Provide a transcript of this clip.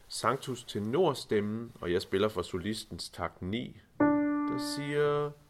Sanctus tenorstemmen, og jeg spiller for solistens takt 9, der siger...